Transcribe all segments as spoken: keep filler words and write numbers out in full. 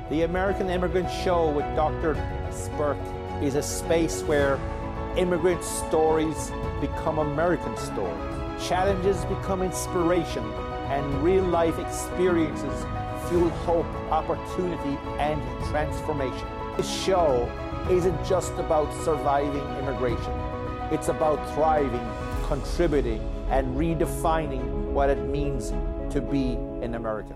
The American Immigrant Show with Doctor Burke is a space where immigrant stories become American stories, challenges become inspiration, and real-life experiences fuel hope, opportunity, and transformation. This show isn't just about surviving immigration. It's about thriving, contributing, and redefining what it means to be an American.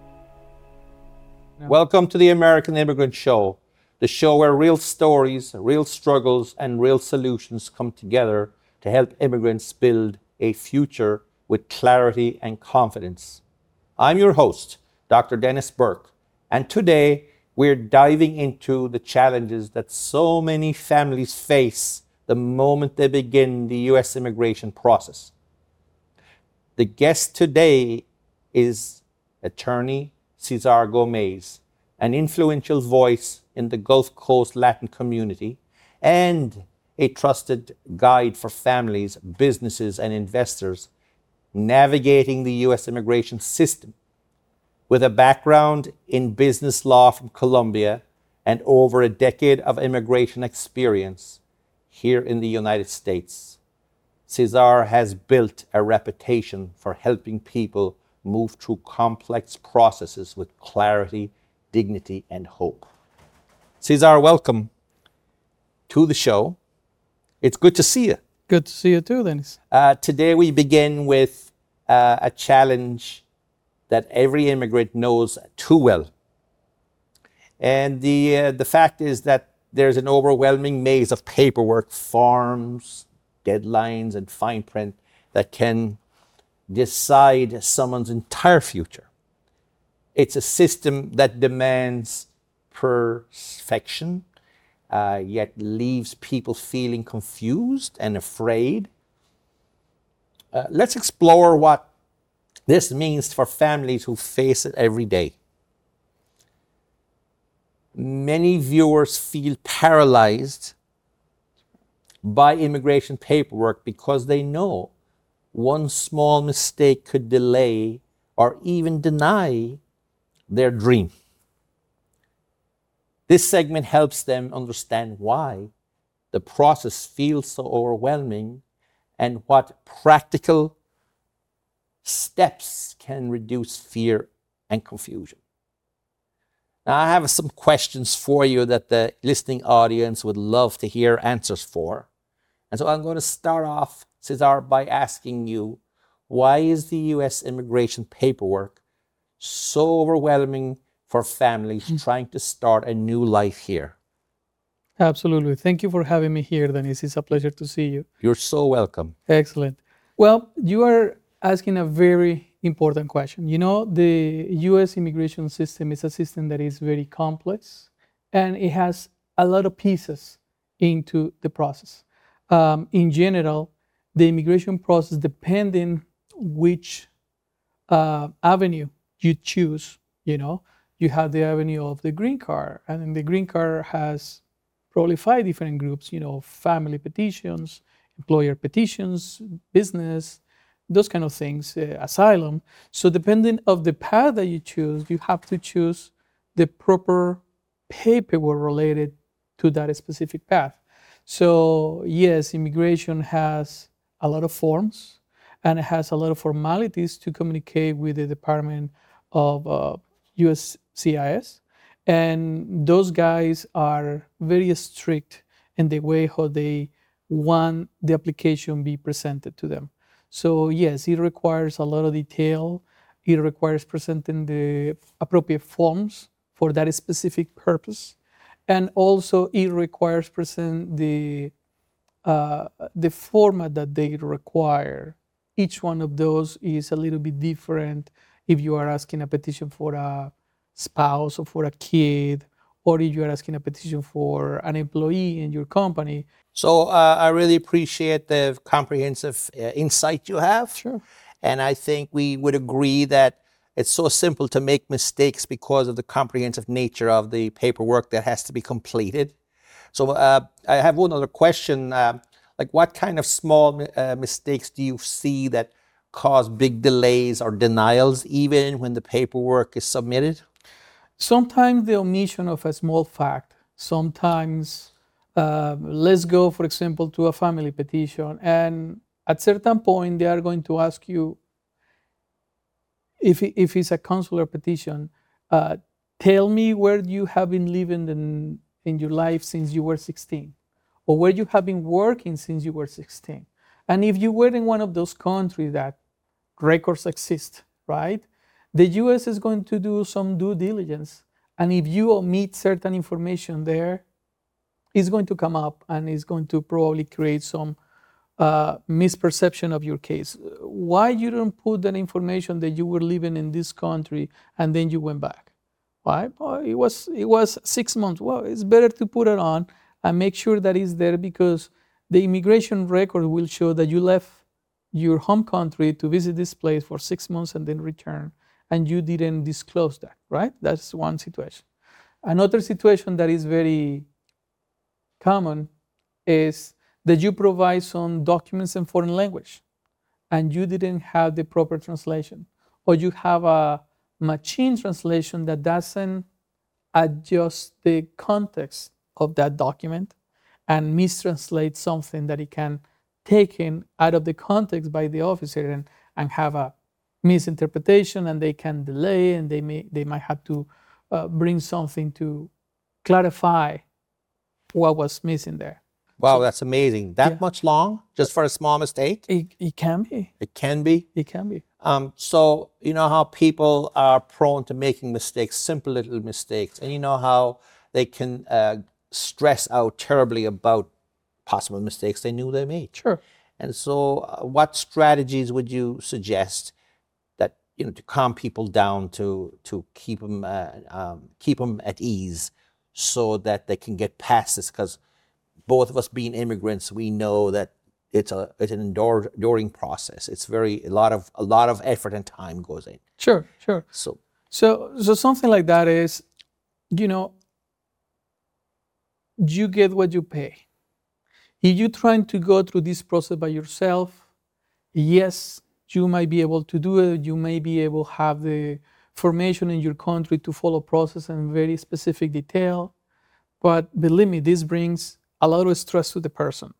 Yeah. Welcome to the American Immigrant Show, the show where real stories, real struggles, and real solutions come together to help immigrants build a future with clarity and confidence. I'm your host, Doctor Dennis Burke, and today we're diving into the challenges that so many families face the moment they begin the U S immigration process. The guest today is attorney Cesar Gomez, an influential voice in the Gulf Coast Latin community and a trusted guide for families, businesses, and investors navigating the U S immigration system. With a background in business law from Columbia and over a decade of immigration experience here in the United States, Cesar has built a reputation for helping people move through complex processes with clarity, dignity, and hope. Cesar, welcome to the show. It's good to see you. Good to see you too, Dennis. Uh, today we begin with uh, a challenge that every immigrant knows too well. And the, uh, the fact is that there's an overwhelming maze of paperwork, forms, deadlines, and fine print that can decide someone's entire future. It's a system that demands perfection, uh, yet leaves people feeling confused and afraid. Uh, let's explore what this means for families who face it every day. Many viewers feel paralyzed by immigration paperwork because they know one small mistake could delay or even deny their dream. This segment helps them understand why the process feels so overwhelming and what practical steps can reduce fear and confusion. Now, I have some questions for you that the listening audience would love to hear answers for. And so I'm going to start off, Cesar, by asking you, why is the U S immigration paperwork so overwhelming for families mm-hmm. trying to start a new life here? Absolutely. Thank you for having me here, Dennis. It's a pleasure to see you. You're so welcome. Excellent. Well, you are asking a very important question. You know, the U S immigration system is a system that is very complex and it has a lot of pieces into the process. Um, in general, the immigration process, depending which uh, avenue you choose, you know, you have the avenue of the green card, and then the green card has probably five different groups, you know, family petitions, employer petitions, business, those kind of things, uh, asylum. So depending of the path that you choose, you have to choose the proper paperwork related to that specific path. So yes, immigration has a lot of forms and it has a lot of formalities to communicate with the Department of uh, U S C I S. And those guys are very strict in the way how they want the application be presented to them. So yes, it requires a lot of detail. It requires presenting the appropriate forms for that specific purpose. And also it requires present the, uh, the format that they require. Each one of those is a little bit different if you are asking a petition for a spouse or for a kid, or if you are asking a petition for an employee in your company. So uh, I really appreciate the comprehensive uh, insight you have. Sure. And I think we would agree that it's so simple to make mistakes because of the comprehensive nature of the paperwork that has to be completed. So uh, I have one other question. Uh, like what kind of small uh, mistakes do you see that cause big delays or denials even when the paperwork is submitted? Sometimes the omission of a small fact, sometimes uh, let's go, for example, to a family petition, and at certain point they are going to ask you, if, it- if it's a consular petition, uh, tell me where you have been living in, in your life since you were sixteen, or where you have been working since you were sixteen. And if you were in one of those countries that records exist, right? The U S is going to do some due diligence. And if you omit certain information there, it's going to come up and it's going to probably create some uh, misperception of your case. Why you don't put that information that you were living in this country and then you went back? Why? Oh, it was it was six months. Well, it's better to put it on and make sure that it's there, because the immigration record will show that you left your home country to visit this place for six months and then return, and you didn't disclose that, right? That's one situation. Another situation that is very common is that you provide some documents in foreign language and you didn't have the proper translation, or you have a machine translation that doesn't adjust the context of that document and mistranslate something that it can taken out of the context by the officer, and, and have a misinterpretation, and they can delay, and they may they might have to uh, bring something to clarify what was missing there. Wow, that's amazing. That Yeah. much long just for a small mistake? It, it can be. It can be. It can be. Um, so you know how people are prone to making mistakes, simple little mistakes, and you know how they can uh, stress out terribly about possible mistakes they knew they made. Sure. And so, uh, what strategies would you suggest that you know to calm people down, to to keep them uh, um, keep them at ease, so that they can get past this? Because both of us being immigrants, we know that it's a it's an endure, enduring process. It's very a lot of a lot of effort and time goes in. Sure. Sure. So So so something like that is, you know, you get what you pay. If you're trying to go through this process by yourself, yes, you might be able to do it. You may be able to have the formation in your country to follow process in very specific detail. But believe me, this brings a lot of stress to the person.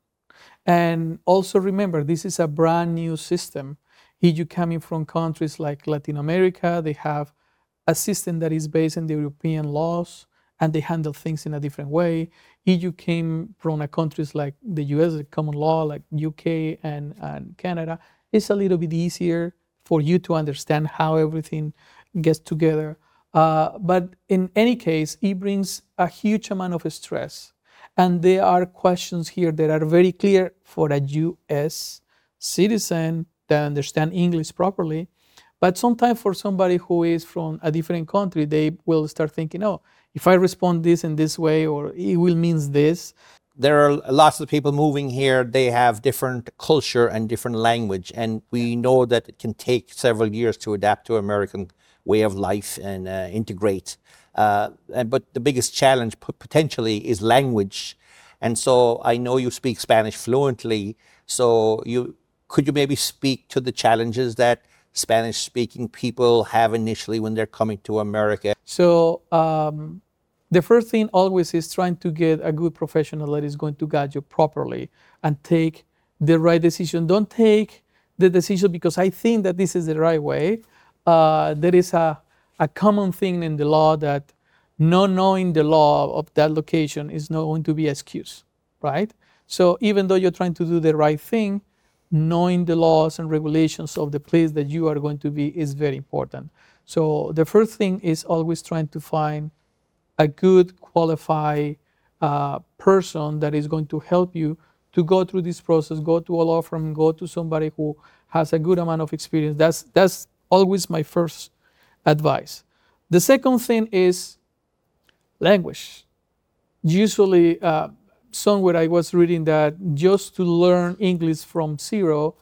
And also remember, this is a brand new system. If you're coming from countries like Latin America, they have a system that is based on the European laws, and they handle things in a different way. If you came from a countries like the U S, the common law, like U K and, and Canada, it's a little bit easier for you to understand how everything gets together. Uh, but in any case, it brings a huge amount of stress. And there are questions here that are very clear for a U S citizen that understand English properly. But sometimes for somebody who is from a different country, they will start thinking, oh, if I respond this in this way, or it will means this. there are lots of people moving here. They have different culture and different language, and we know that it can take several years to adapt to American way of life and uh, integrate. Uh, and, but the biggest challenge p- potentially is language. And so I know you speak Spanish fluently. So you could you maybe speak to the challenges that Spanish-speaking people have initially when they're coming to America? So um, the first thing always is trying to get a good professional that is going to guide you properly and take the right decision. Don't take the decision because I think that this is the right way. Uh, there is a, a common thing in the law that not knowing the law of that location is not going to be an excuse, right? So even though you're trying to do the right thing, knowing the laws and regulations of the place that you are going to be is very important. So the first thing is always trying to find a good qualified uh, person that is going to help you to go through this process, go to a law firm, go to somebody who has a good amount of experience. That's, that's always my first advice. The second thing is language. Usually, uh, somewhere I was reading that just to learn English from zero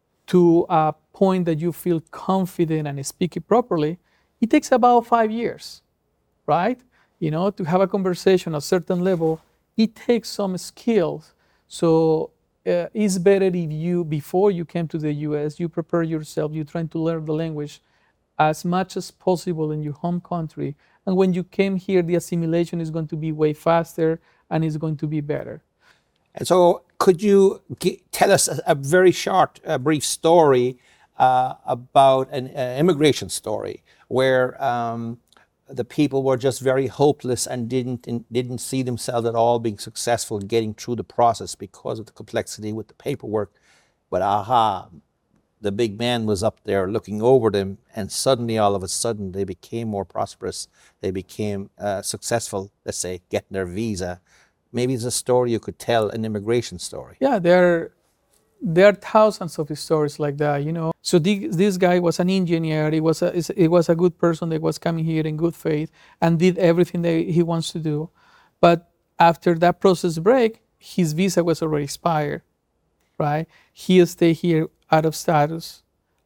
to a point that you feel confident and speak it properly, it takes about five years, right? You know, to have a conversation at a certain level, it takes some skills. So uh, it's better if you, before you came to the U S, you prepare yourself, you're trying to learn the language as much as possible in your home country, And when you came here, the assimilation is going to be way faster and it's going to be better. And so, could you g- tell us a, a very short, uh, brief story uh, about an uh, immigration story where um, the people were just very hopeless and didn't in, didn't see themselves at all being successful in getting through the process because of the complexity with the paperwork. But aha, the big man was up there looking over them, and suddenly, all of a sudden, they became more prosperous. They became uh, successful, let's say, getting their visa. Maybe it's a story you could tell, an immigration story. Yeah, there, there are thousands of stories like that, you know. So this, this guy was an engineer. He was a, he was a good person that was coming here in good faith and did everything that he wants to do. But after that process break, his visa was already expired, right? He stayed here out of status,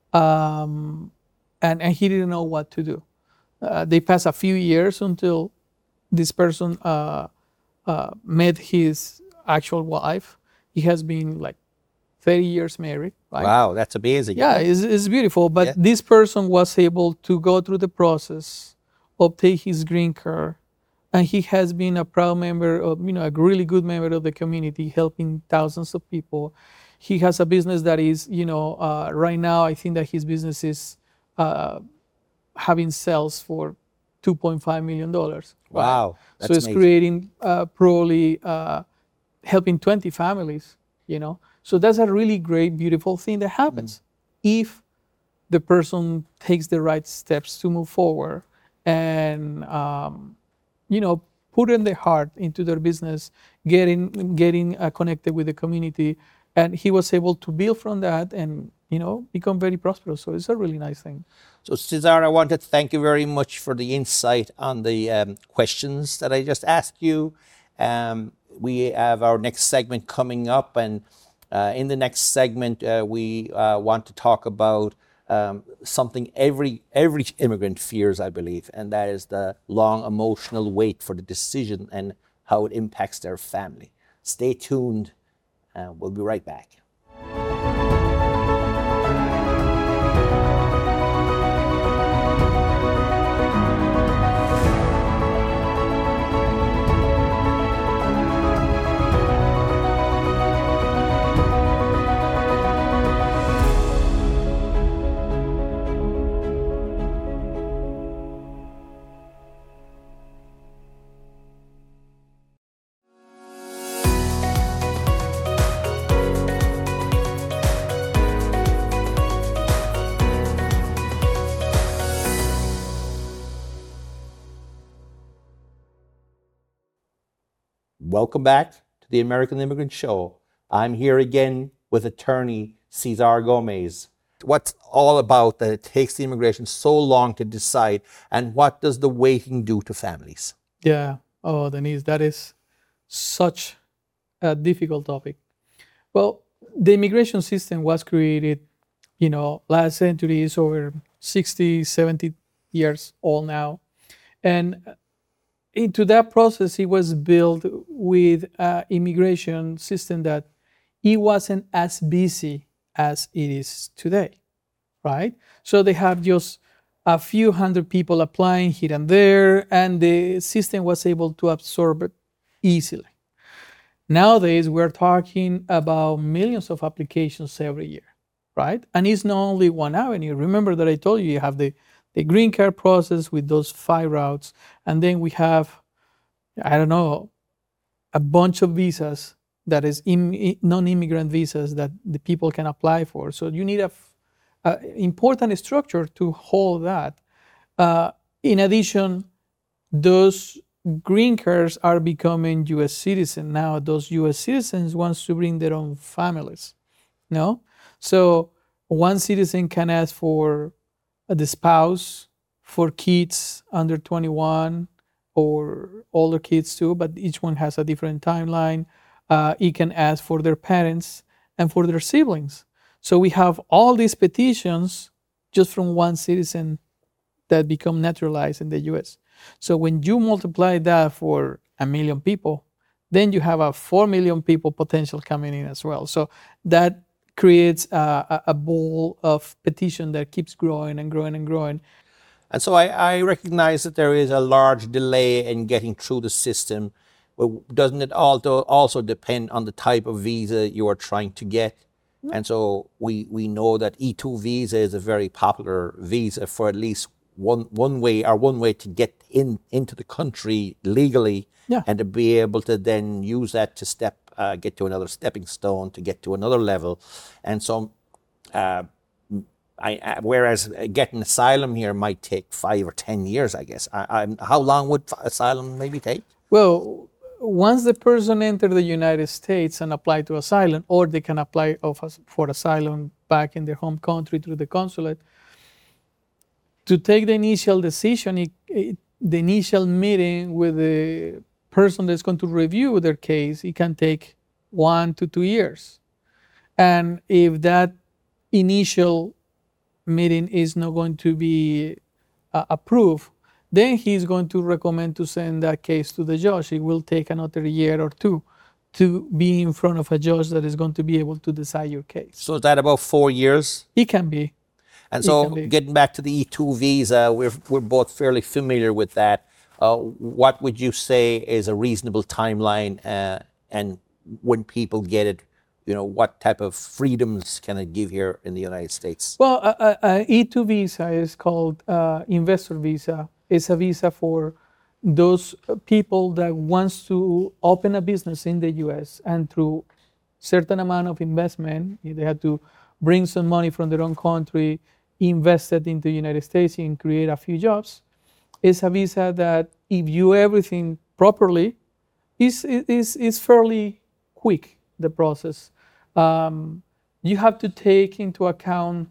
um, and, and he didn't know what to do. Uh, they passed a few years until this person uh, uh, met his actual wife. He has been like thirty years married, right? Wow, that's amazing. Yeah, it's, it's beautiful. But Yeah. this person was able to go through the process, obtain his green card, and he has been a proud member of, you know, a really good member of the community, helping thousands of people. He has a business that is, you know, uh, right now I think that his business is uh, having sales for two point five million dollars. Wow, So that's it's amazing. creating uh, probably uh, helping twenty families, you know. So that's a really great, beautiful thing that happens if the person takes the right steps to move forward and, um, you know, put in their heart into their business, getting getting uh, connected with the community, and he was able to build from that and, you know, become very prosperous. So it's a really nice thing. So, Cesar, I want to thank you very much for the insight on the um, questions that I just asked you. Um, we have our next segment coming up, and uh, in the next segment, uh, we uh, want to talk about um, something every every immigrant fears, I believe, and that is the long emotional wait for the decision and how it impacts their family. Stay tuned. Uh, we'll be right back. Welcome back to the American Immigrant Show. I'm here again with attorney Cesar Gomez. What's all about that it takes the immigration so long to decide, and what does the waiting do to families? Yeah. Oh, Denise, that is such a difficult topic. Well, the immigration system was created, you know, last century is over sixty, seventy years old now. And into that process, it was built with an immigration system that it wasn't as busy as it is today, right? So they have just a few hundred people applying here and there, and the system was able to absorb it easily. Nowadays, we're talking about millions of applications every year, right? And it's not only one avenue. Remember that I told you you have the, the green card process with those five routes, and then we have, I don't know, a bunch of visas that is im- non-immigrant visas that the people can apply for. So you need a, f- a important structure to hold that. Uh, in addition, those green cards are becoming U S citizens now. Those U S citizens wants to bring their own families, no? So one citizen can ask for uh, the spouse, for kids under twenty-one, or older kids too, but each one has a different timeline. Uh, it can ask for their parents and for their siblings. So we have all these petitions just from one citizen that become naturalized in the U S. So when you multiply that for a million people, then you have a four million people potential coming in as well. So that creates a, a, a ball of petition that keeps growing and growing and growing. And so I, I recognize that there is a large delay in getting through the system. But doesn't it also also depend on the type of visa you are trying to get? And so we, we know that E two visa is a very popular visa for at least one one way or one way to get in into the country legally, Yeah. and to be able to then use that to step uh, get to another stepping stone to get to another level. And so uh, I, I, whereas getting asylum here might take five or ten years, I guess. I, I, how long would asylum maybe take? Well, once the person enters the United States and apply to asylum, or they can apply of, for asylum back in their home country through the consulate, to take the initial decision, it, it, the initial meeting with the person that's going to review their case, it can take one to two years. And if that initial meeting is not going to be uh, approved, then he's going to recommend to send that case to the judge. It will take another year or two to be in front of a judge that is going to be able to decide your case. So is that about four years? It can be. And It so can be. getting back to the E two visa, we're, we're both fairly familiar with that. Uh, what would you say is a reasonable timeline, uh, and when people get it, you know, what type of freedoms can it give here in the United States? Well, a, a, a E two visa is called uh, investor visa. It's a visa for those people that wants to open a business in the U S, and through certain amount of investment, they have to bring some money from their own country, invest it into the United States and create a few jobs. It's a visa that if you do everything properly, is is is fairly quick, the process. Um, you have to take into account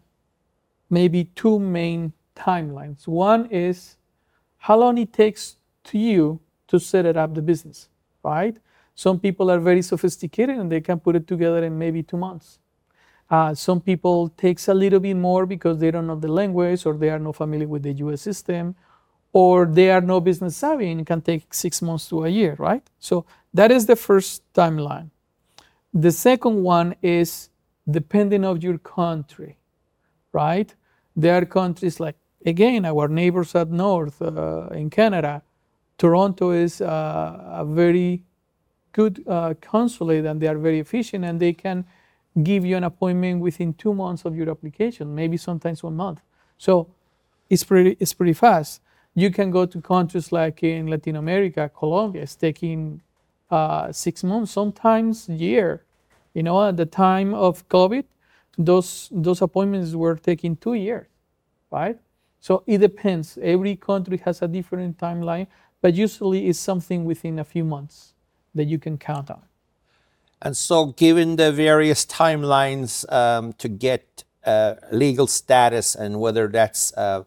maybe two main timelines. One is how long it takes to you to set it up the business, right? Some people are very sophisticated and they can put it together in maybe two months. Uh, some people takes a little bit more because they don't know the language, or they are not familiar with the U S system, or they are no business savvy, and it can take six months to a year, right? So that is the first timeline. The second one is depending on your country, right? There are countries like, again, our neighbors up north uh, in Canada. Toronto is uh, a very good uh, consulate, and they are very efficient, and they can give you an appointment within two months of your application, maybe sometimes one month. So it's pretty, it's pretty fast. You can go to countries like in Latin America, Colombia, it's taking uh, six months, sometimes a year. You know, at the time of COVID, those, those appointments were taking two years, right? So it depends. Every country has a different timeline, but usually it's something within a few months that you can count on. And so given the various timelines um, to get uh, legal status, and whether that's uh,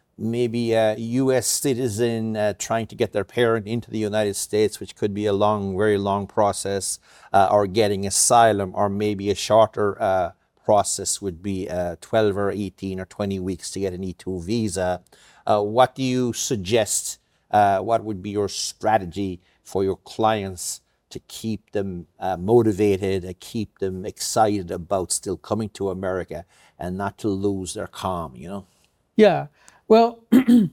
maybe a U S citizen uh, trying to get their parent into the United States, which could be a long, very long process, uh, or getting asylum, or maybe a shorter uh, process would be uh, twelve or eighteen or twenty weeks to get an E two visa. Uh, what do you suggest? Uh, what would be your strategy for your clients to keep them uh, motivated, and keep them excited about still coming to America, and not to lose their calm, you know? Yeah, well,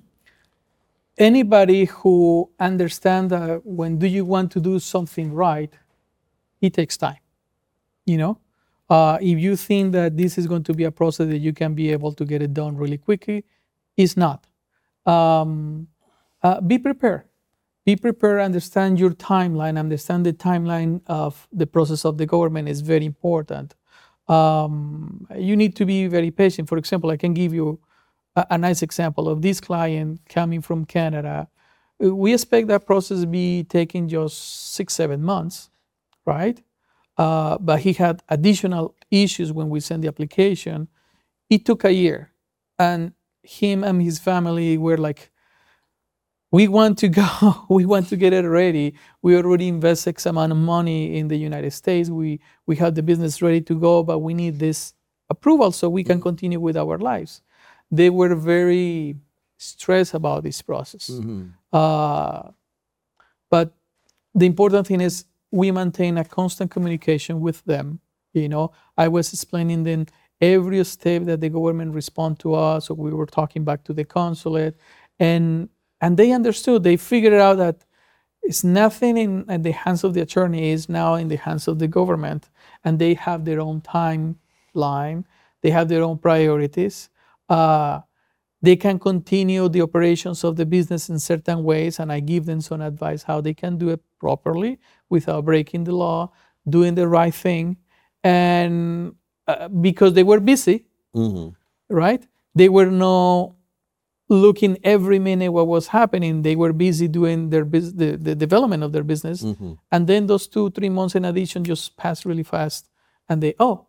anybody who understands that when do you want to do something right, it takes time, you know? Uh, if you think that this is going to be a process that you can be able to get it done really quickly, it's not. Um, uh, be prepared. Be prepared, understand your timeline, understand the timeline of the process of the government is very important. Um, you need to be very patient. For example, I can give you a, a nice example of this client coming from Canada. We expect that process to be taking just six, seven months, right? Uh, but he had additional issues when we sent the application. It took a year, and him and his family were like, we want to go, we want to get it ready. We already invest X amount of money in the United States. We, we have the business ready to go, but we need this approval so we can continue with our lives. They were very stressed about this process. Mm-hmm. Uh, but the important thing is we maintain a constant communication with them. You know, I was explaining them every step that the government respond to us, or we were talking back to the consulate. and and they understood. They figured out that it's nothing in, in the hands of the attorney, is now in the hands of the government, and they have their own timeline. They have their own priorities. Uh, they can continue the operations of the business in certain ways, and I give them some advice how they can do it properly without breaking the law, doing the right thing, and uh, because they were busy, Mm-hmm. right? They were not looking every minute what was happening. They were busy doing their bus- the, the development of their business. Mm-hmm. And then those two, three months in addition just passed really fast. And they, oh,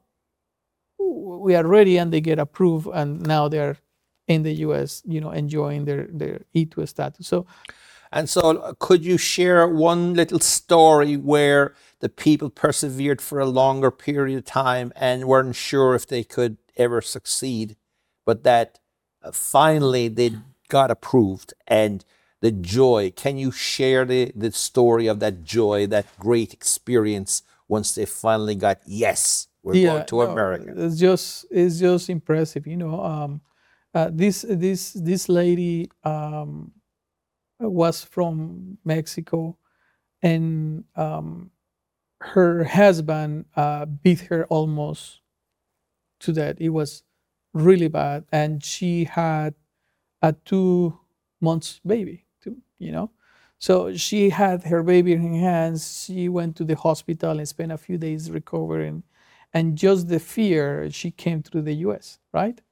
we are ready, and they get approved. And now they're in the U S, you know, enjoying their, their E two status. So, And so, uh, could you share one little story where the people persevered for a longer period of time and weren't sure if they could ever succeed, but that uh, finally they got approved, and the joy? Can you share the, the story of that joy, that great experience once they finally got, yes, we're going to no, America? It's just it's just impressive, you know. Um, uh, this this this lady um, was from Mexico, and um, her husband uh, beat her almost to death. It was really bad, and she had a two months baby, too, you know. So she had her baby in her hands. She went to the hospital and spent a few days recovering, and just the fear, she came through the U S, right?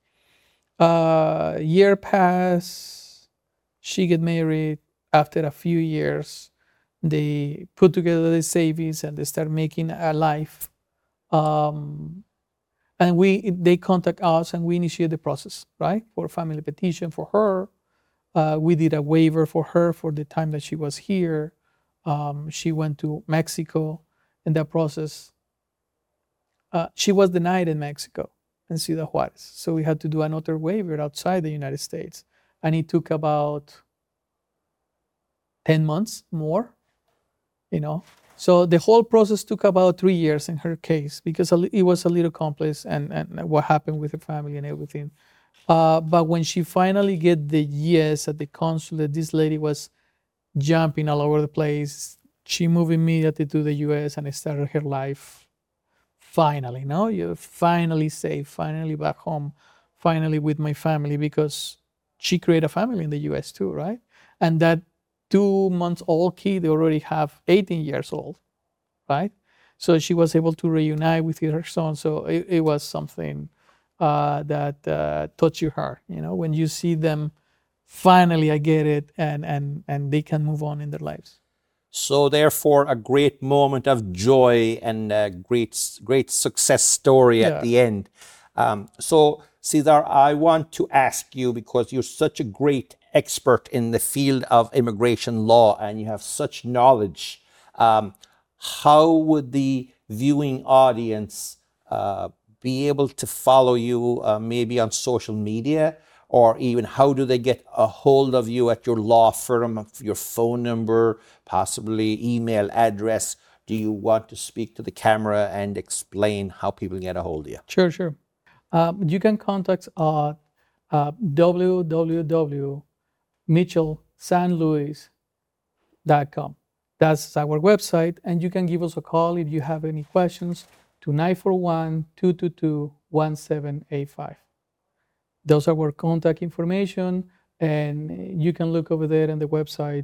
Uh, year passed. She get married. After a few years, they put together the savings and they start making a life. Um, and we they contact us and we initiate the process, right, for family petition for her. Uh, we did a waiver for her for the time that she was here. Um, she went to Mexico in that process. Uh, she was denied in Mexico, in Ciudad Juarez. So we had to do another waiver outside the United States. And it took about ten months more, you know. So the whole process took about three years in her case because it was a little complex, and, and what happened with the family and everything. Uh, but when she finally get the yes at the consulate, this lady was jumping all over the place. She moved immediately to the U S and started her life. Finally, no, you're finally safe, finally back home, finally with my family, because she created a family in the U S too, right? And that two months old kid, they already have eighteen years old, right? So she was able to reunite with her son. So it, it was something uh, that uh, touched your heart, you know, when you see them finally, I get it, and and and they can move on in their lives. So therefore, a great moment of joy and a great, great success story at Yeah. the end. Um, so Cesar, I want to ask you, because you're such a great expert in the field of immigration law and you have such knowledge, um, how would the viewing audience uh, be able to follow you, uh, maybe on social media? Or even how do they get a hold of you at your law firm, your phone number, possibly email address? Do you want to speak to the camera and explain how people get a hold of you? Sure, sure. Um, you can contact us at uh, w w w dot mitchell san luis dot com. That's our website, and you can give us a call if you have any questions to nine four one, two two two, one seven eight five. Those are our contact information, and you can look over there on the website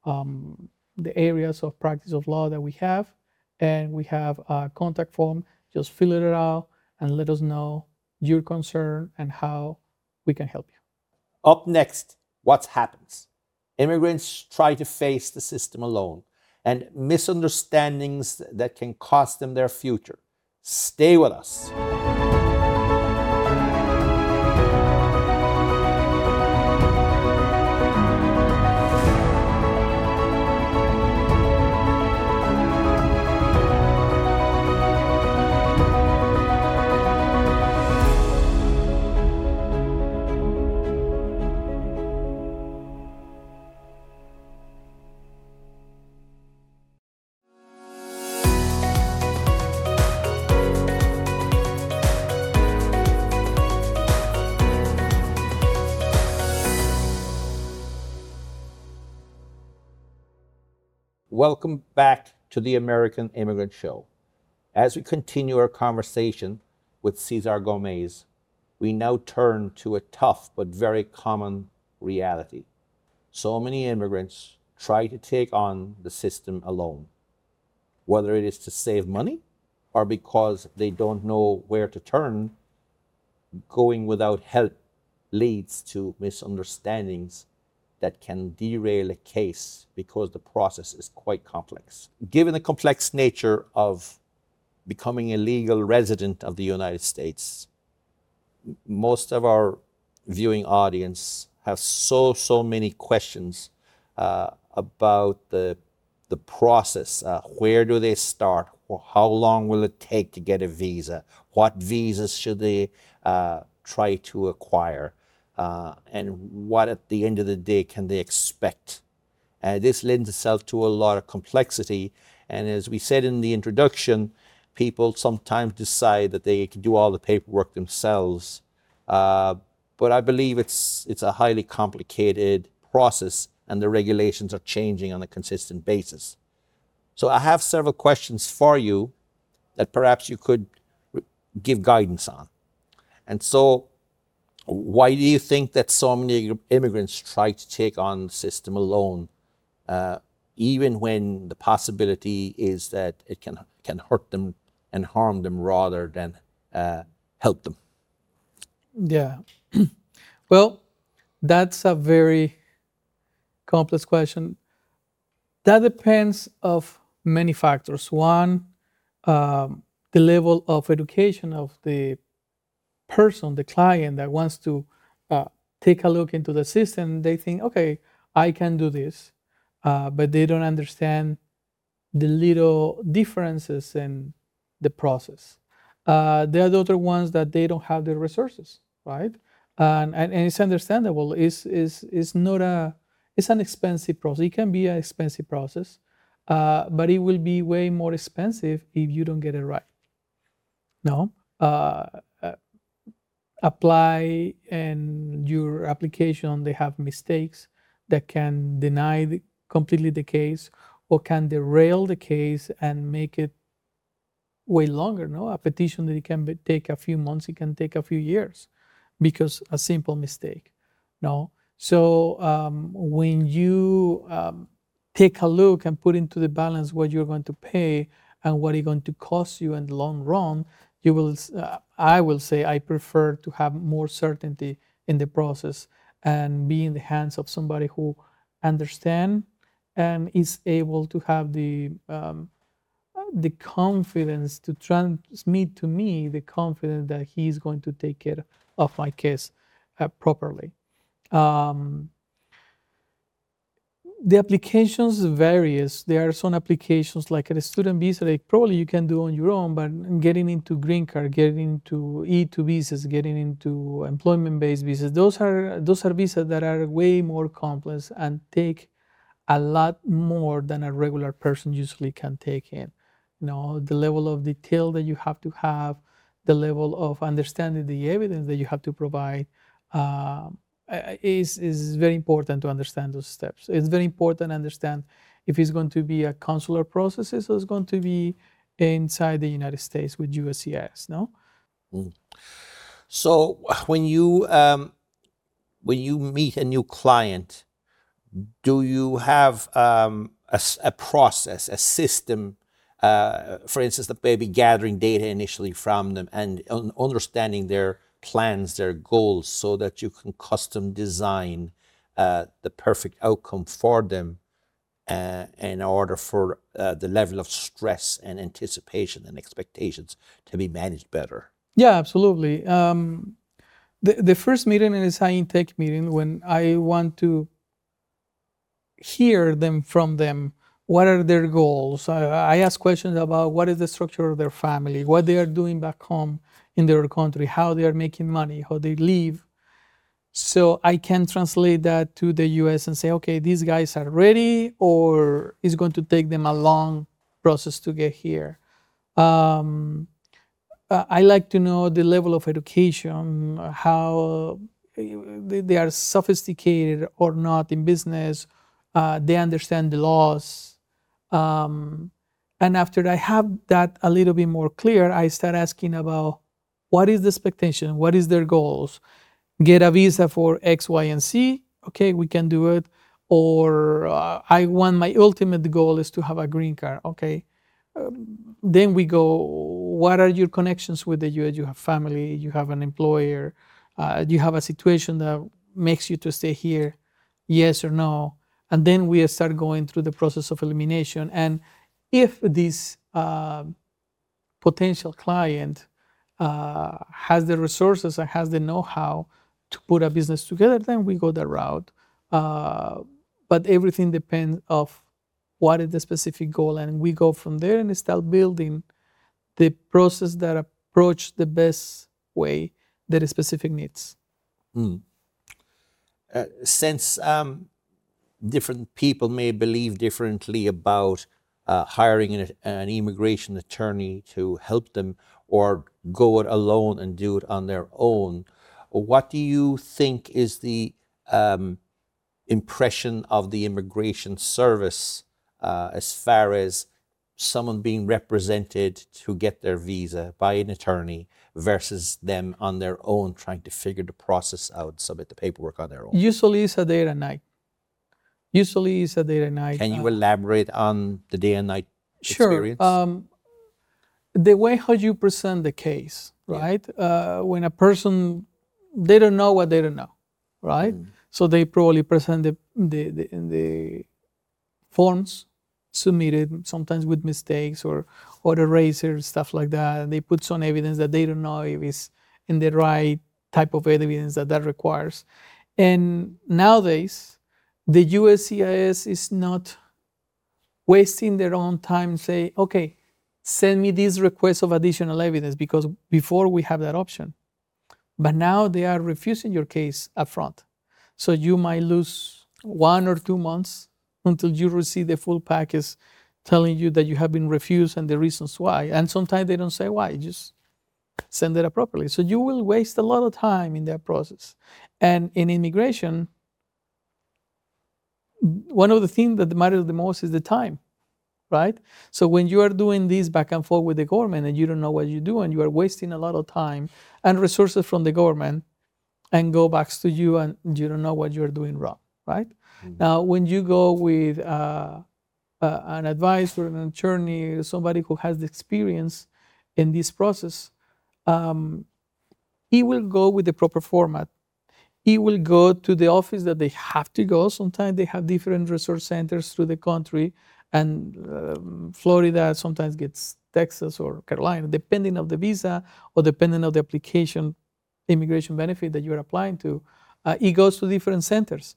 um, the areas of practice of law that we have, and we have a contact form. Just fill it out and let us know your concern and how we can help you. Up next, what happens? Immigrants try to face the system alone, and misunderstandings that can cost them their future. Stay with us. Welcome back to the American Immigrant Show. As we continue our conversation with Cesar Gomez, we now turn to a tough but very common reality. So many immigrants try to take on the system alone, whether it is to save money or because they don't know where to turn. Going without help leads to misunderstandings that can derail a case because the process is quite complex. Given the complex nature of becoming a legal resident of the United States, most of our viewing audience have so, so many questions uh, about the, the process. Uh, where do they start? How long will it take to get a visa? What visas should they uh, try to acquire? Uh, and what at the end of the day can they expect? Uh, this lends itself to a lot of complexity. And as we said in the introduction, people sometimes decide that they can do all the paperwork themselves. Uh, but I believe it's, it's a highly complicated process, and the regulations are changing on a consistent basis. So I have several questions for you that perhaps you could give guidance on. And so, why do you think that so many immigrants try to take on the system alone, uh, even when the possibility is that it can, can hurt them and harm them rather than uh, help them? Yeah. Well, that's a very complex question. That depends of many factors. One, um, the level of education of the person, the client that wants to uh, take a look into the system. They think, okay, I can do this, uh, but they don't understand the little differences in the process. Uh, there are the other ones that they don't have the resources, right? And, and, and it's understandable. It's, it's, it's not a, it's an expensive process. It can be an expensive process, uh, but it will be way more expensive if you don't get it right. No? Uh, uh, apply and your application, they have mistakes that can deny the, completely the case or can derail the case and make it way longer. No, a petition that it can be, take a few months, it can take a few years because a simple mistake. No, so um, when you um, take a look and put into the balance what you're going to pay and what it's going to cost you in the long run, you will. Uh, I will say I prefer to have more certainty in the process and be in the hands of somebody who understands and is able to have the um, the confidence to transmit to me the confidence that he's going to take care of my case uh, properly. Um, the applications varies. There are some applications like a student visa that probably you can do on your own, but getting into green card, getting into E two visas, getting into employment-based visas, those are those are visas that are way more complex and take a lot more than a regular person usually can take in. You know, the level of detail that you have to have, the level of understanding the evidence that you have to provide, um, is is very important to understand those steps. It's very important to understand if it's going to be a consular process or it's going to be inside the United States with U S C I S. No. Mm. So when you um, when you meet a new client, do you have um, a, a process, a system? Uh, for instance, that maybe gathering data initially from them and un- understanding their plans, their goals, so that you can custom design uh, the perfect outcome for them uh, in order for uh, the level of stress and anticipation and expectations to be managed better. Yeah, absolutely. Um, the, the first meeting is high intake meeting when I want to hear them from them. What are their goals? I, I ask questions about what is the structure of their family, what they are doing back home in their country, how they are making money, how they live. So I can translate that to the U S and say, okay, these guys are ready, or it's going to take them a long process to get here. Um, uh, I like to know the level of education, how they, they are sophisticated or not in business. Uh, they understand the laws. Um, and after I have that a little bit more clear, I start asking about what is the expectation, what is their goals. Get a visa for X, Y, and Z. Okay, we can do it. Or uh, I want my ultimate goal is to have a green card. Okay, um, then we go. What are your connections with the U S? You have family, you have an employer, uh, you have a situation that makes you to stay here, yes or no, and then we start going through the process of elimination. And if this uh, potential client uh, has the resources and has the know-how to put a business together, then we go that route. Uh, but everything depends of what is the specific goal, and we go from there and start building the process that approach the best way their specific needs. Mm. Uh, since um, different people may believe differently about uh, hiring an, an immigration attorney to help them or go it alone and do it on their own, what do you think is the um, impression of the immigration service uh, as far as someone being represented to get their visa by an attorney versus them on their own trying to figure the process out, submit the paperwork on their own? Usually it's a day and night. Usually it's a day and night. Can you uh, elaborate on the day and night Sure. experience? Um, the way how you present the case, right? Uh, when a person, they don't know what they don't know, right? Mm. So they probably present the, the, the, the forms submitted, sometimes with mistakes or, or erasers, stuff like that. And they put some evidence that they don't know if it's in the right type of evidence that that requires. And nowadays, the U S C I S is not wasting their own time, say, okay, send me this request of additional evidence, because before we have that option. But now they are refusing your case up front. So you might lose one or two months until you receive the full package telling you that you have been refused and the reasons why. And sometimes they don't say why, just send it appropriately. So you will waste a lot of time in that process. And in immigration, one of the things that matters the most is the time, right? So when you are doing this back and forth with the government and you don't know what you do and you are wasting a lot of time and resources from the government and go back to you and you don't know what you're doing wrong, right? Mm-hmm. Now, when you go with uh, uh, an advisor, an attorney, somebody who has the experience in this process, um, he will go with the proper format. He will go to the office that they have to go. Sometimes they have different resource centers through the country, and um, Florida sometimes gets Texas or Carolina, depending on the visa or depending on the application, immigration benefit that you're applying to. Uh, it goes to different centers.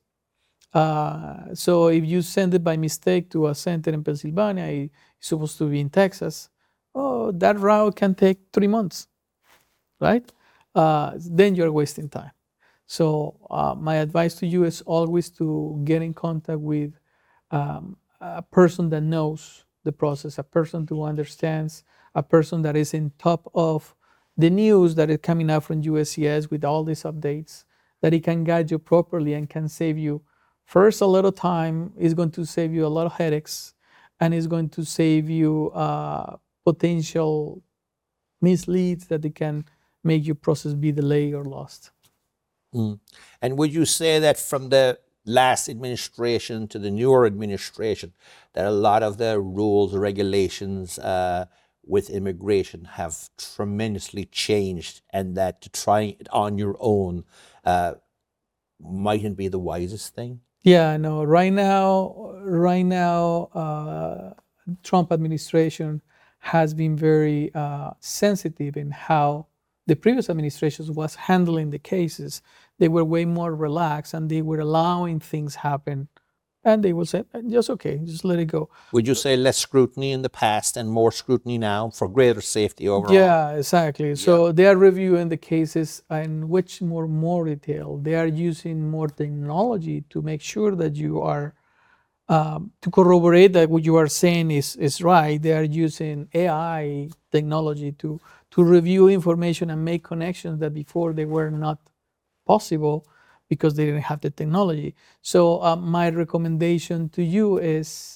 Uh, so if you send it by mistake to a center in Pennsylvania, it's supposed to be in Texas, oh, that route can take three months, right? Uh, then you're wasting time. So uh, my advice to you is always to get in contact with um, a person that knows the process, a person who understands, a person that is in top of the news that is coming out from U S C I S with all these updates, that it can guide you properly and can save you first a lot of time, is going to save you a lot of headaches, and is going to save you uh, potential misleads that it can make your process be delayed or lost. Mm. And would you say that from the last administration to the newer administration, that a lot of the rules, regulations uh, with immigration have tremendously changed, and that to try it on your own uh, mightn't be the wisest thing? Yeah, I know. Right now, right now, uh, Trump administration has been very uh, sensitive in how the previous administration was handling the cases. They were way more relaxed, and they were allowing things happen. And they will say, just okay, just let it go. Would you say less scrutiny in the past and more scrutiny now for greater safety overall? Yeah, exactly. Yeah. So they are reviewing the cases in which more more detail. They are using more technology to make sure that you are, um, to corroborate that what you are saying is, is right. They are using A I technology to, to review information and make connections that before they were not possible, because they didn't have the technology. So uh, my recommendation to you is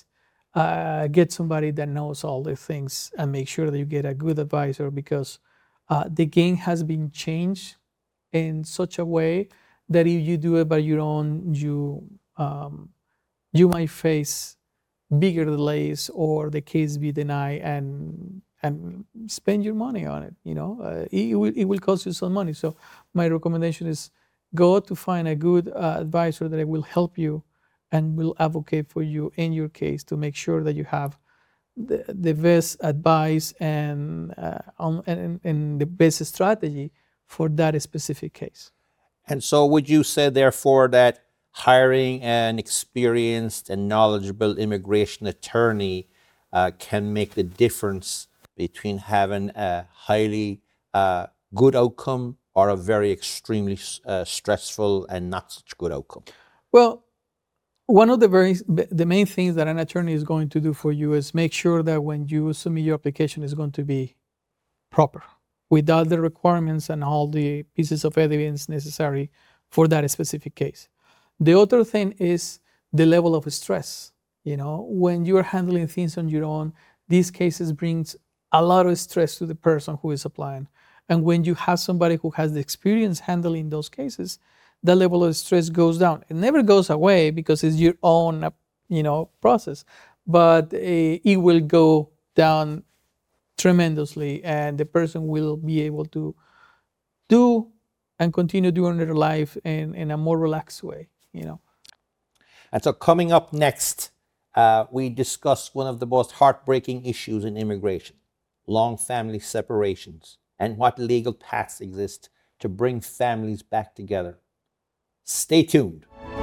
uh, get somebody that knows all the things and make sure that you get a good advisor, because uh, the game has been changed in such a way that if you do it by your own, you um, you might face bigger delays or the case be denied and and spend your money on it. You know, uh, it, will, it will cost you some money. So my recommendation is go to find a good uh, advisor that will help you and will advocate for you in your case to make sure that you have the, the best advice and, uh, on, and and the best strategy for that specific case. And so, would you say, therefore, that hiring an experienced and knowledgeable immigration attorney uh, can make the difference between having a highly uh, good outcome or a very extremely uh, stressful and not such good outcome? Well, one of the very the main things that an attorney is going to do for you is make sure that when you submit your application is going to be proper, with all the requirements and all the pieces of evidence necessary for that specific case. The other thing is the level of stress. You know, when you're handling things on your own, these cases brings a lot of stress to the person who is applying. And when you have somebody who has the experience handling those cases, the level of stress goes down. It never goes away because it's your own, you know, process, but uh, it will go down tremendously, and the person will be able to do and continue doing their life in, in a more relaxed way, you know. And so, coming up next, uh, we discuss one of the most heartbreaking issues in immigration: long family separations, and what legal paths exist to bring families back together. Stay tuned.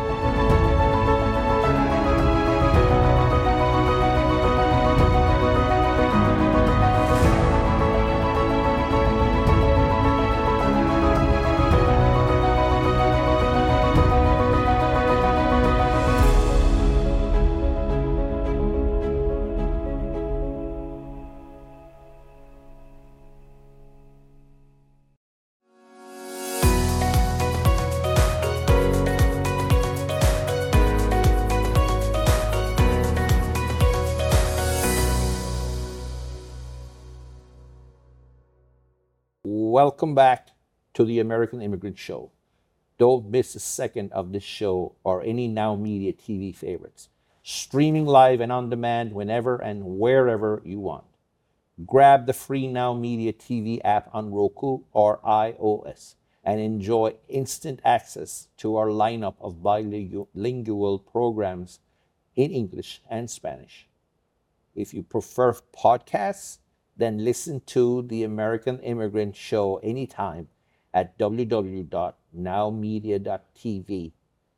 Welcome back to the American Immigrant Show. Don't miss a second of this show or any Now Media T V favorites. Streaming live and on demand whenever and wherever you want. Grab the free Now Media T V app on Roku or iOS and enjoy instant access to our lineup of bilingual programs in English and Spanish. If you prefer podcasts, then listen to the American Immigrant Show anytime at w w w dot now media dot t v.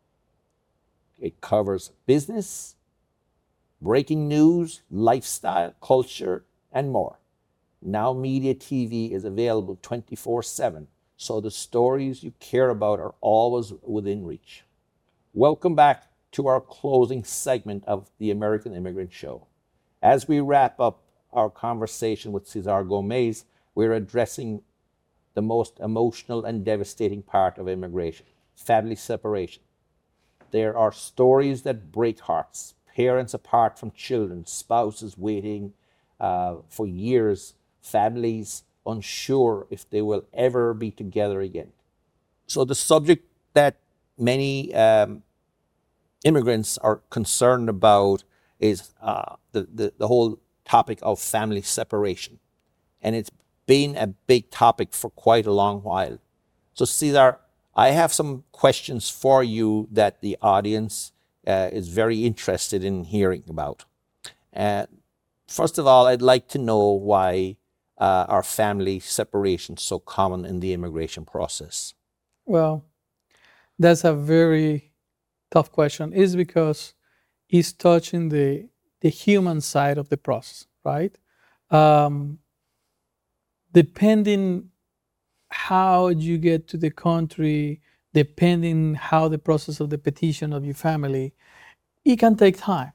It covers business, breaking news, lifestyle, culture, and more. Now Media T V is available twenty-four seven, so the stories you care about are always within reach. Welcome back to our closing segment of the American Immigrant Show. As we wrap up our conversation with Cesar Gomez, we're addressing the most emotional and devastating part of immigration: family separation. There are stories that break hearts: parents apart from children, spouses waiting uh, for years, families unsure if they will ever be together again. So the subject that many um, immigrants are concerned about is uh, the, the, the whole topic of family separation. And it's been a big topic for quite a long while. So Cesar, I have some questions for you that the audience uh, is very interested in hearing about. Uh, first of all, I'd like to know why uh, are family separations so common in the immigration process? Well, that's a very tough question. It's because it's touching the the human side of the process, right? Um, depending how you get to the country, depending how the process of the petition of your family, it can take time.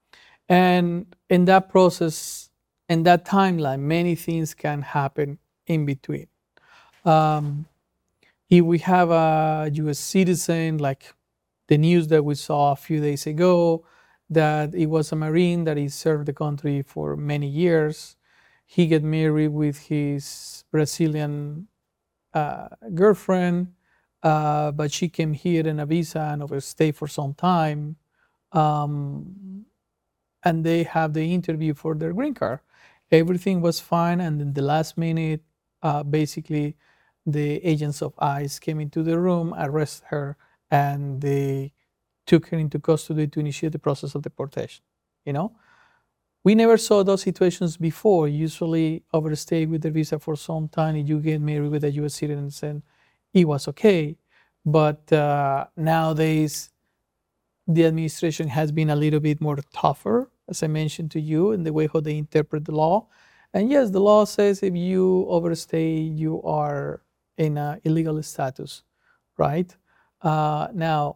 And in that process, in that timeline, many things can happen in between. Um, if we have a U S citizen, like the news that we saw a few days ago, that he was a Marine, that he served the country for many years. He got married with his Brazilian uh, girlfriend, uh, but she came here in a visa and overstayed for some time. Um, and they have the interview for their green card. Everything was fine, and in the last minute, uh, basically, the agents of ICE came into the room, arrested her, and they took her into custody to initiate the process of deportation. You know, we never saw those situations before. Usually, overstay with the visa for some time, and you get married with a U S citizen, it was okay. But uh, nowadays, the administration has been a little bit more tougher, as I mentioned to you, in the way how they interpret the law. And yes, the law says if you overstay, you are in an illegal status, right? Uh, now,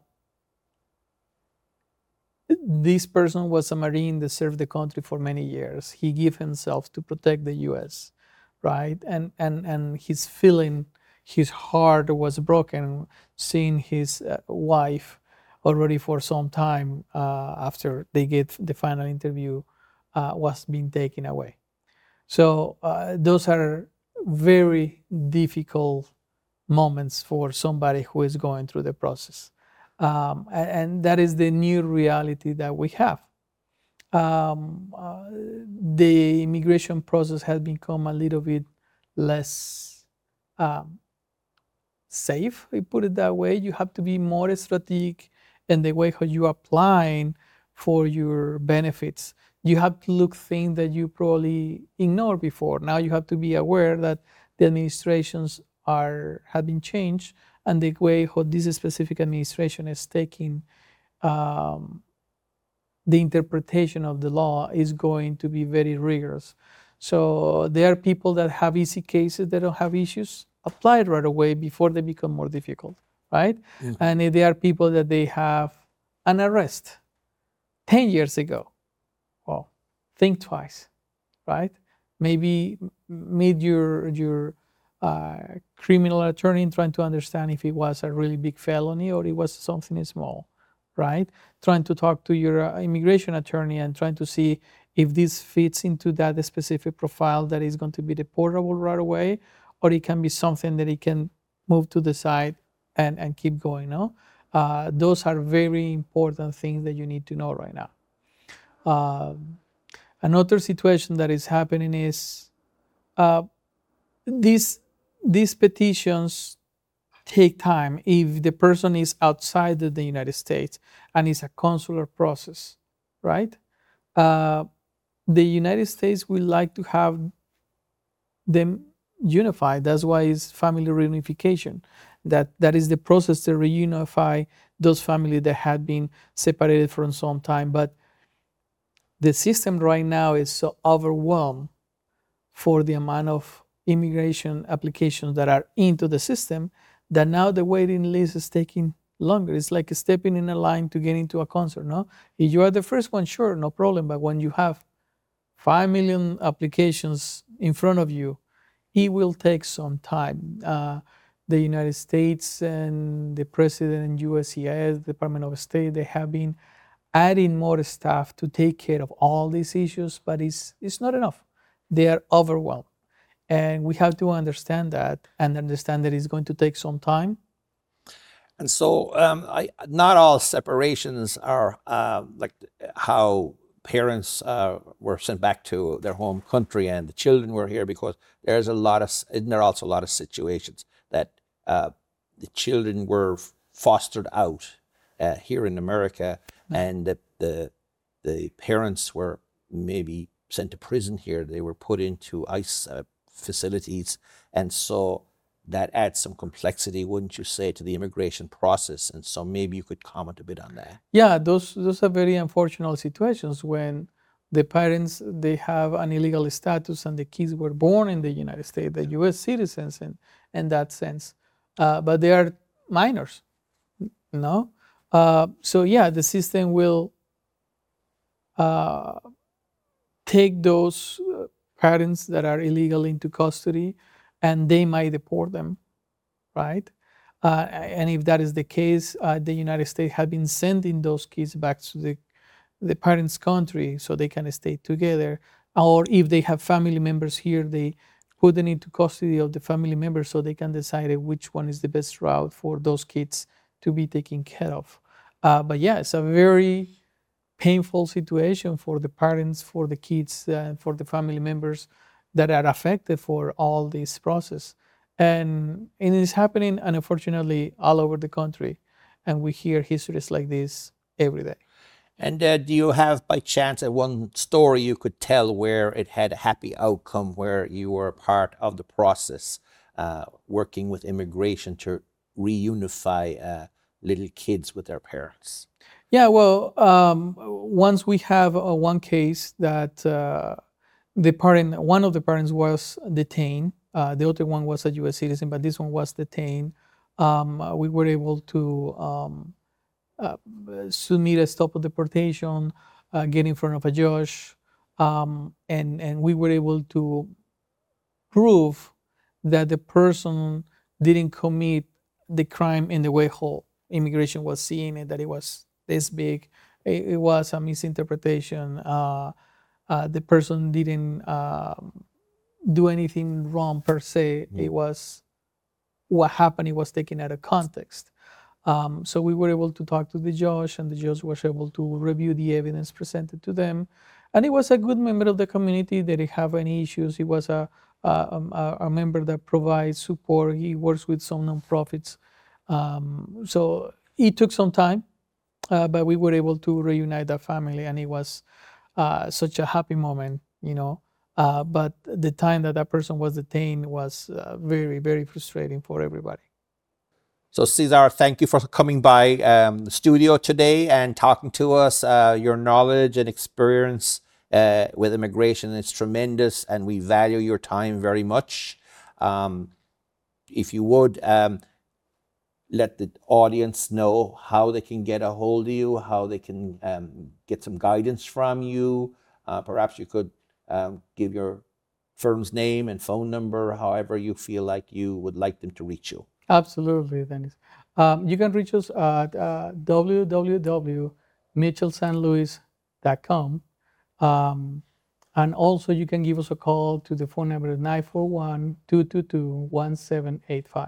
this person was a Marine that served the country for many years. He gave himself to protect the U S, right? And and and his feeling, his heart was broken seeing his uh, wife already for some time uh, after they get the final interview uh, was being taken away. So uh, those are very difficult moments for somebody who is going through the process. Um, and, and that is the new reality that we have. Um, uh, the immigration process has become a little bit less um, safe, I put it that way. You have to be more strategic in the way how you are applying for your benefits. You have to look things that you probably ignored before. Now you have to be aware that the administrations are have been changed, and the way how this specific administration is taking um, the interpretation of the law is going to be very rigorous. So there are people that have easy cases, that don't have issues, apply it right away before they become more difficult, right? Mm-hmm. And if there are people that they have an arrest ten years ago, well, think twice, right? Maybe meet your your uh, criminal attorney trying to understand if it was a really big felony or it was something small, right? Trying to talk to your uh, immigration attorney and trying to see if this fits into that specific profile that is going to be deportable right away, or it can be something that it can move to the side and, and keep going, no? Uh, those are very important things that you need to know right now. Uh, another situation that is happening is uh, these, these petitions take time if the person is outside of the United States and it's a consular process, right? Uh, the United States will like to have them unified. That's why it's family reunification. That that is the process to reunify those families that had been separated for some time. But the system right now is so overwhelmed for the amount of immigration applications that are into the system that now the waiting list is taking longer. It's like stepping in a line to get into a concert, no? If you are the first one, sure, no problem. But when you have five million applications in front of you, it will take some time. Uh, the United States and the President and U S C I S, Department of State, they have been adding more staff to take care of all these issues, but it's, it's not enough. They are overwhelmed. And we have to understand that and understand that it's going to take some time. And so um, I, not all separations are uh, like how parents uh, were sent back to their home country and the children were here, because there's a lot of, isn't there also a lot of situations that uh, the children were fostered out uh, here in America, mm-hmm. and the, the, the parents were maybe sent to prison here. They were put into ICE uh, facilities. And so that adds some complexity, wouldn't you say, to the immigration process? And so maybe you could comment a bit on that. Yeah, those those are very unfortunate situations when the parents, they have an illegal status and the kids were born in the United States, the U S citizens in, in that sense. Uh, but they are minors, no? Uh, so yeah, the system will uh, take those uh, parents that are illegal into custody, and they might deport them, right? Uh, and if that is the case, uh, the United States have been sending those kids back to the the parents' country so they can stay together. Or if they have family members here, they put them into custody of the family members so they can decide which one is the best route for those kids to be taken care of. Uh, but yeah, it's a very painful situation for the parents, for the kids, uh, for the family members that are affected for all this process. And, and it's happening, unfortunately, all over the country. And we hear histories like this every day. And uh, do you have, by chance, a one story you could tell where it had a happy outcome, where you were a part of the process, uh, working with immigration to reunify uh, little kids with their parents? Yeah, well, um, once we have uh, one case that uh, the parent, one of the parents was detained. Uh, the other one was a U S citizen, but this one was detained. Um, uh, we were able to um, uh, submit a stop of deportation, uh, get in front of a judge, um, and and we were able to prove that the person didn't commit the crime in the way whole immigration was seeing it, that it was this big. It, it was a misinterpretation. Uh, uh, the person didn't um, do anything wrong per se. Mm. It was what happened. It was taken out of context. Um, so we were able to talk to the judge, and the judge was able to review the evidence presented to them. And he was a good member of the community. They didn't have any issues. He was a, a, a member that provides support. He works with some nonprofits. Um, so it took some time, uh, but we were able to reunite that family, and it was uh, such a happy moment, you know. Uh, but the time that that person was detained was uh, very, very frustrating for everybody. So Cesar, thank you for coming by um, the studio today and talking to us. Uh, your knowledge and experience uh, with immigration is tremendous, and we value your time very much. Um, if you would, um, let the audience know how they can get a hold of you, how they can um, get some guidance from you. Uh, perhaps you could um, give your firm's name and phone number, however you feel like you would like them to reach you. Absolutely, Dennis. Um, you can reach us at uh, w w w dot mitchell san luis dot com. Um, and also you can give us a call to the phone number nine four one, two two two, one seven eight five.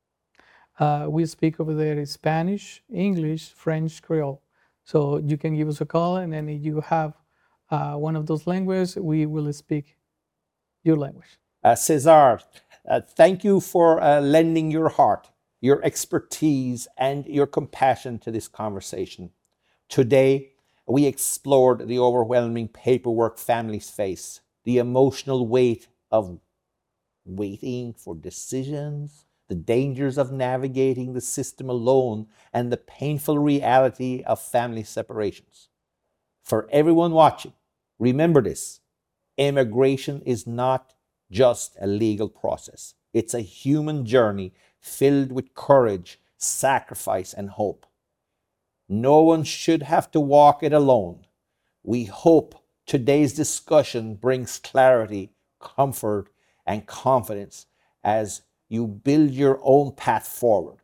Uh, we speak over there in Spanish, English, French, Creole. So you can give us a call, and then if you have uh, one of those languages, we will speak your language. Uh, Cesar, uh, thank you for uh, lending your heart, your expertise, and your compassion to this conversation. Today, we explored the overwhelming paperwork families face, the emotional weight of waiting for decisions, the dangers of navigating the system alone, and the painful reality of family separations. For everyone watching, remember this: immigration is not just a legal process. It's a human journey filled with courage, sacrifice, and hope. No one should have to walk it alone. We hope today's discussion brings clarity, comfort, and confidence as you build your own path forward.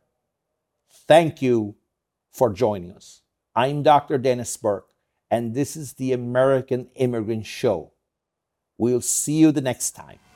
Thank you for joining us. I'm Doctor Dennis Burke, and this is the American Immigrant Show. We'll see you the next time.